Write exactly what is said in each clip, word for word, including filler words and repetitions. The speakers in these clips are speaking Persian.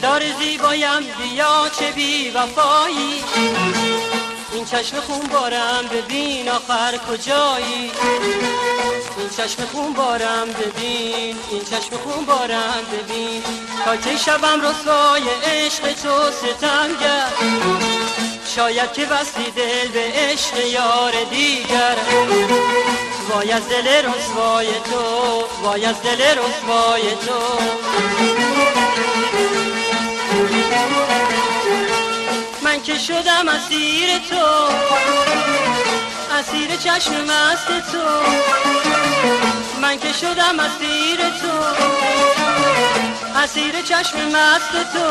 دلدار زیبایم بیا چه بی وفایی، این چشم خون بارم ببین آخر کجایی، این چشم خون بارم ببین، این چشم خون بارم ببین، تا که شبم رسوای عشق تو ستمگر، شاید که بستی دل به عشق یار دیگر، وای از دل رسوای تو، وای از دل رسوای تو. من که شدم اسیر تو، اسیر چشم مست تو، من که شدم اسیر تو، اسیر چشم مست تو،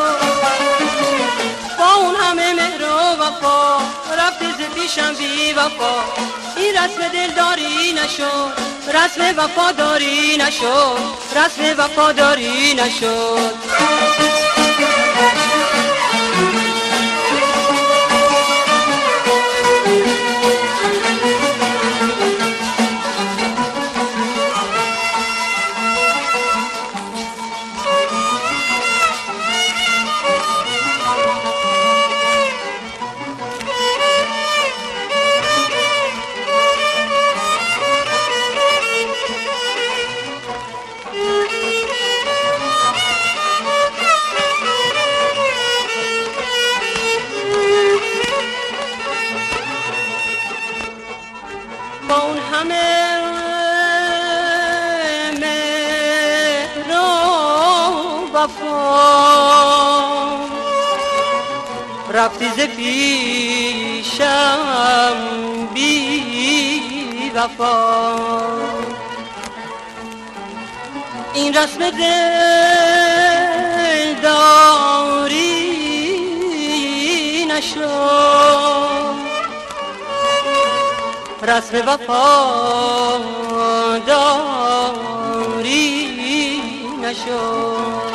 با اون همه مهر و وفا رفتی ز پیشم بی وفا، این رسم دلداری نشد، رسم وفاداری نشد، رسم وفاداری نشد. با اون همه مهر و وفا رفتی ز پیشم بی وفا، این رسم دلداری نشد، رسم وفاداری نشد.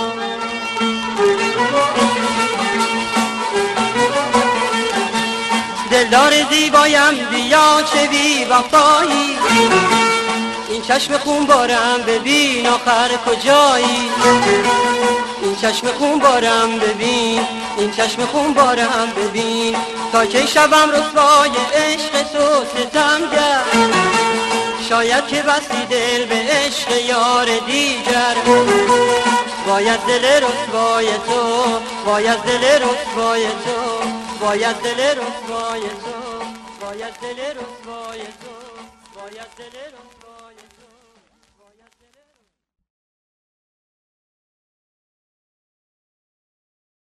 دلدار زیبایم بیا چه بی وفایی، این چشم خون بارم ببین آخر کجایی، این چشم خون بارم ببین، این چشم خون بارم ببین، تا که شبم رسوای عشق تو ستمگر، شاید که بستی دل به عشق یار دیگر، وای از دل رسوای تو، وای از دل رسوای تو، وای از دل رسوای تو، وای از دل رسوای تو، وای از دل رسوای تو.